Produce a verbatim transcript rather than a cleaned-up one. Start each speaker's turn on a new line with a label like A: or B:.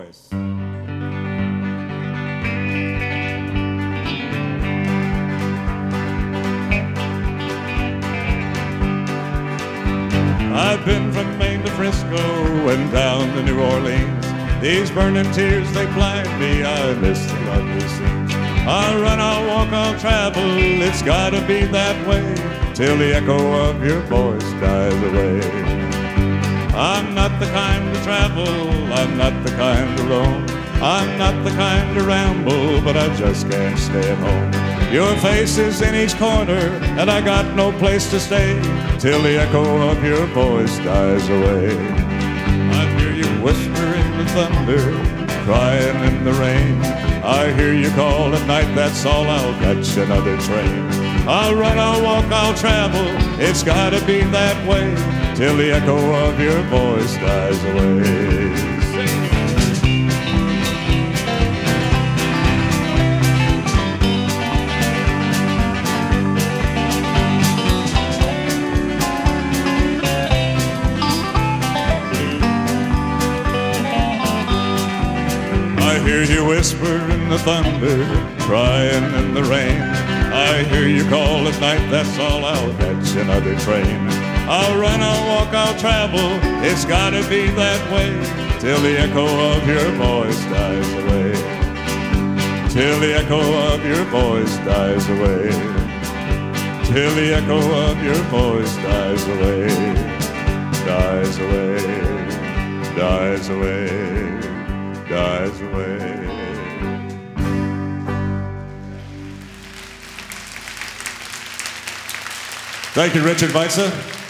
A: I've been from Maine to Frisco and down to New Orleans. These burning tears, they blind me, I miss the lovely scenes. I'll run, I'll walk, I'll travel, it's gotta be that way, till the echo of your voice dies away. I'm not the kind to travel, I'm not the kind to roam, I'm not the kind to ramble, but I just can't stay at home. Your face is in each corner, and I got no place to stay, till the echo of your voice dies away. I hear you whisper in the thunder, crying in the rain. I hear you call at night, that's all, I'll catch another train. I'll run, I'll walk, I'll travel, it's gotta be that way, till the echo of your voice dies away. I hear you whisper in the thunder, crying in the rain. I hear you call at night, that's all, I'll catch another train. I'll run, I'll walk, I'll travel, it's gotta be that way, till the echo of your voice dies away. Till the echo of your voice dies away. Till the echo of your voice dies away. Dies away, dies away, dies away. Thank you, Richard Weitze.